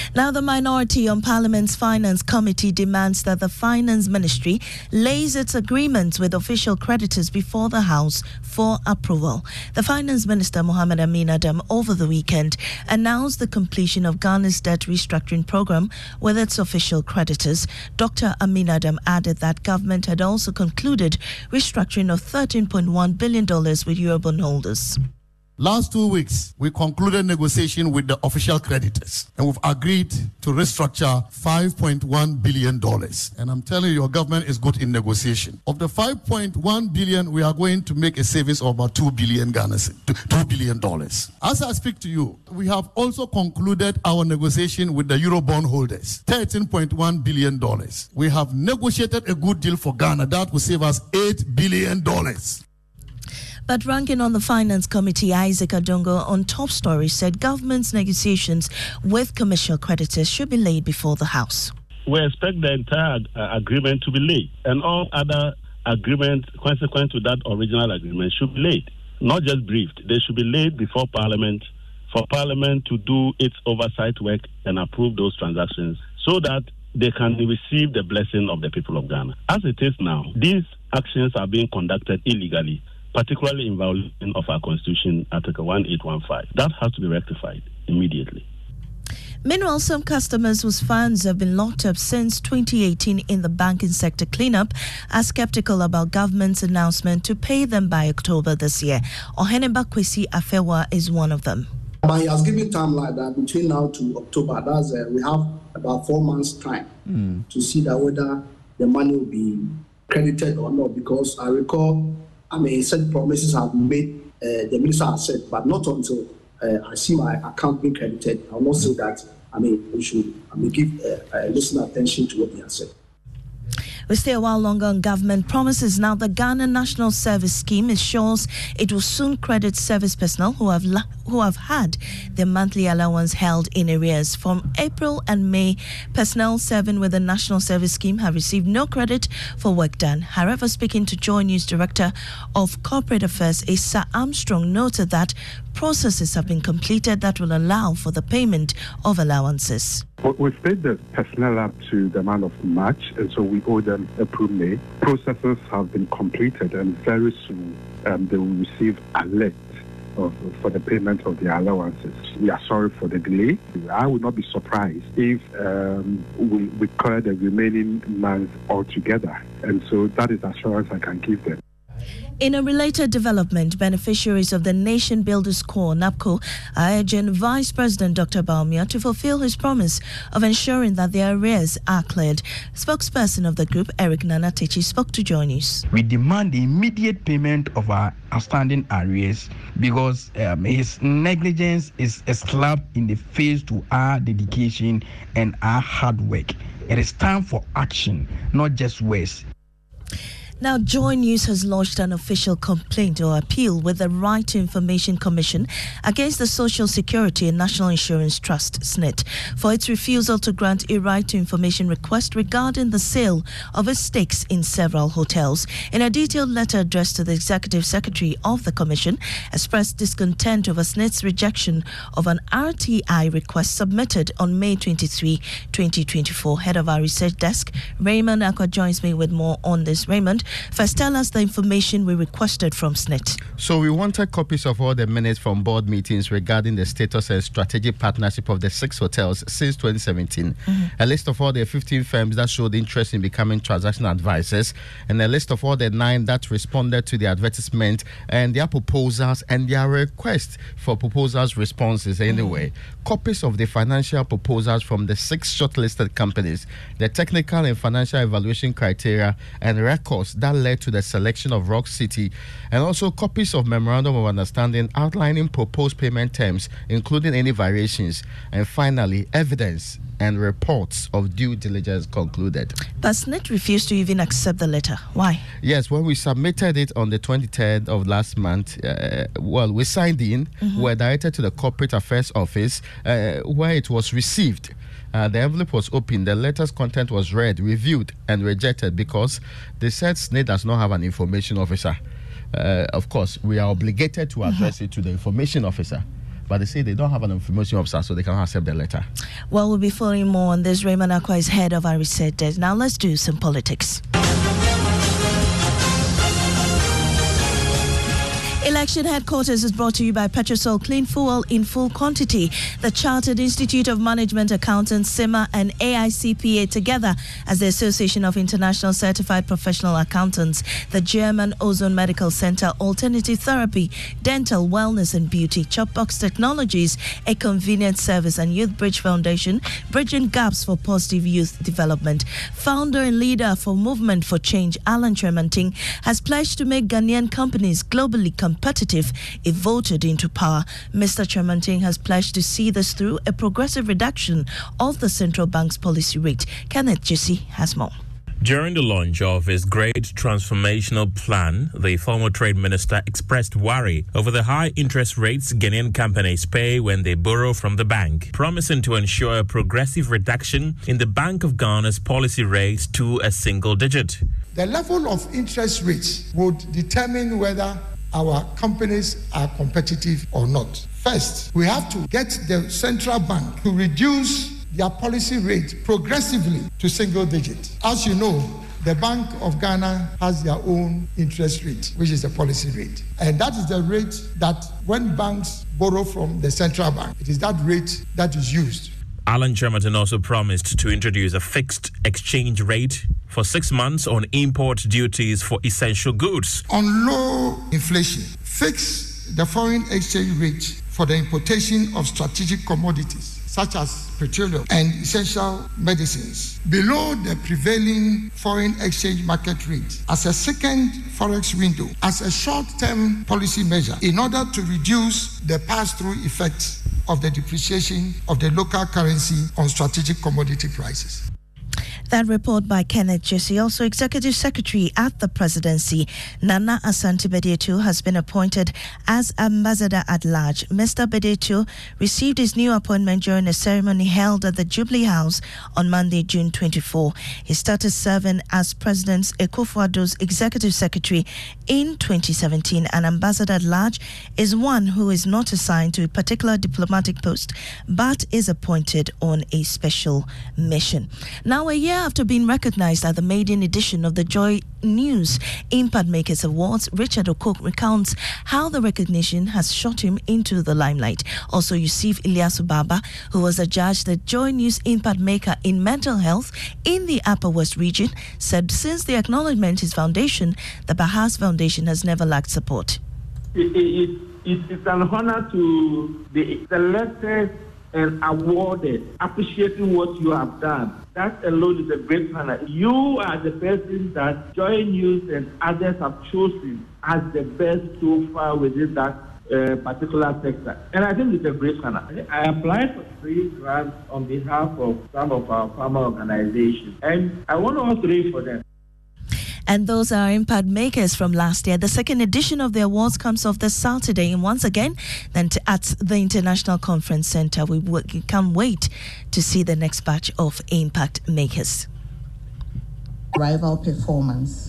Now, the minority on Parliament's Finance Committee demands that the Finance Ministry lays its agreements with official creditors before the House for approval. The Finance Minister, Mohamed Amin Adam, over the weekend announced the completion of Ghana's debt restructuring program with its official creditors. Dr. Amin Adam added that government had also concluded restructuring of $13.1 billion with Eurobond holders. Last 2 weeks, we concluded negotiation with the official creditors, and we've agreed to restructure $5.1 billion. And I'm telling you, your government is good in negotiation. Of the $5.1 billion, we are going to make a savings of about $2 billion. As I speak to you, we have also concluded our negotiation with the Eurobond holders, $13.1 billion. We have negotiated a good deal for Ghana that will save us $8 billion. But ranking on the Finance Committee, Isaac Adongo, on Top Story, said government's negotiations with commercial creditors should be laid before the House. We expect the entire agreement to be laid, and all other agreements consequent to that original agreement should be laid, not just briefed. They should be laid before Parliament for Parliament to do its oversight work and approve those transactions so that they can receive the blessing of the people of Ghana. As it is now, these actions are being conducted illegally, particularly in violation of our Constitution, Article 1815. That has to be rectified immediately. Meanwhile, some customers whose funds have been locked up since 2018 in the banking sector cleanup are skeptical about government's announcement to pay them by October this year. Oheneba Kwesi Afewa is one of them. But he has given time like that between now to October. That's we have about 4 months' time to see that whether the money will be credited or not. Because I recall, such promises have been made, the minister has said, but not until I see my account being credited. I will not say that, we should give listen attention to what they have said. We stay a while longer on government promises. Now, the Ghana National Service Scheme ensures it will soon credit service personnel who have had their monthly allowance held in arrears. From April and May, personnel serving with the National Service Scheme have received no credit for work done. However, speaking to Joy News Director of Corporate Affairs, Issa Armstrong, noted that processes have been completed that will allow for the payment of allowances. We've paid the personnel up to the month of March, and so we owe them April, May. Processes have been completed, and very soon they will receive alert for the payment of their allowances. We are sorry for the delay. I would not be surprised if we clear the remaining months altogether, and so that is the assurance I can give them. In a related development, beneficiaries of the Nation Builders Corps, NABCO, are urging Vice President Dr. Bawumia to fulfill his promise of ensuring that their arrears are cleared. Spokesperson of the group, Eric Nanatechi, spoke to Joy News. We demand the immediate payment of our outstanding arrears because his negligence is a slap in the face to our dedication and our hard work. It is time for action, not just words. Now, Joy News has lodged an official complaint or appeal with the Right to Information Commission against the Social Security and National Insurance Trust, SNIT, for its refusal to grant a right to information request regarding the sale of its stakes in several hotels. In a detailed letter addressed to the Executive Secretary of the Commission, expressed discontent over SNIT's rejection of an RTI request submitted on May 23, 2024. Head of our research desk, Raymond Aqua, joins me with more on this. Raymond, first, tell us the information we requested from SNIT. So we wanted copies of all the minutes from board meetings regarding the status and strategic partnership of the 6 hotels since 2017, a list of all the 15 firms that showed interest in becoming transaction advisors, and a list of all the 9 that responded to the advertisement and their proposals and their request for proposals responses anyway. Copies of the financial proposals from the 6 shortlisted companies, the technical and financial evaluation criteria and records that led to the selection of Rock City, and also copies of Memorandum of Understanding outlining proposed payment terms, including any variations, and finally, evidence and reports of due diligence concluded. But SNIT refused to even accept the letter. Why? Yes, when we submitted it on the 23rd of last month, we signed in, were directed to the Corporate Affairs Office, where it was received. The envelope was opened, the letter's content was read, reviewed, and rejected because they said SNIT does not have an information officer. Of course, we are obligated to address it to the information officer. But they say they don't have an information officer, so they cannot accept the letter. Well, we'll be following more on this. Raymond Akwa is head of our research desk. Now let's do some politics. Election Headquarters is brought to you by Petrosol Clean Fuel in full quantity. The Chartered Institute of Management Accountants, CIMA, and AICPA together as the Association of International Certified Professional Accountants, the German Ozone Medical Center, Alternative Therapy, Dental, Wellness and Beauty, Chopbox Technologies, A Convenient Service, and Youth Bridge Foundation, bridging gaps for positive youth development. Founder and leader for Movement for Change, Alan Kyerematen, has pledged to make Ghanaian companies globally competitive if voted into power. Mr. Kyerematen has pledged to see this through a progressive reduction of the central bank's policy rate. Kenneth Jesse has more. During the launch of his great transformational plan, the former trade minister expressed worry over the high interest rates Ghanaian companies pay when they borrow from the bank, promising to ensure a progressive reduction in the Bank of Ghana's policy rate to a single digit. The level of interest rates would determine whether our companies are competitive or not. First, we have to get the central bank to reduce their policy rate progressively to single digit. As you know, the Bank of Ghana has their own interest rate, which is the policy rate. And that is the rate that when banks borrow from the central bank, it is that rate that is used. Alan Kyerematen also promised to introduce a fixed exchange rate for 6 months on import duties for essential goods. On low inflation, fix the foreign exchange rate for the importation of strategic commodities such as petroleum and essential medicines below the prevailing foreign exchange market rate as a second forex window, as a short-term policy measure in order to reduce the pass-through effects of the depreciation of the local currency on strategic commodity prices. That report by Kenneth Jesse. Also, Executive Secretary at the Presidency, Nana Asante Bediatu, has been appointed as Ambassador at Large. Mr. Bediatu received his new appointment during a ceremony held at the Jubilee House on Monday, June 24. He started serving as President Akufo-Addo's Executive Secretary in 2017. An Ambassador at Large is one who is not assigned to a particular diplomatic post, but is appointed on a special mission. Now, a year after being recognized at the maiden edition of the Joy News Impact Makers Awards, Richard Okok recounts how the recognition has shot him into the limelight. Also, Yusuf Ilyasu Baba, who was adjudged the Joy News Impact Maker in mental health in the Upper West region, said since the acknowledgement his foundation, the Bahas Foundation, has never lacked support. It's an honor to be selected and awarded, appreciating what you have done. That alone is a great honor. You are the person that Joy News and others have chosen as the best so far within that particular sector. And I think it's a great honor. I applied for 3 grants on behalf of some of our farmer organizations, and I want to also read for them. And those are Impact Makers from last year. The second edition of the awards comes off this Saturday. And once again, then at the International Conference Center, we can't wait to see the next batch of Impact Makers. Rival performance.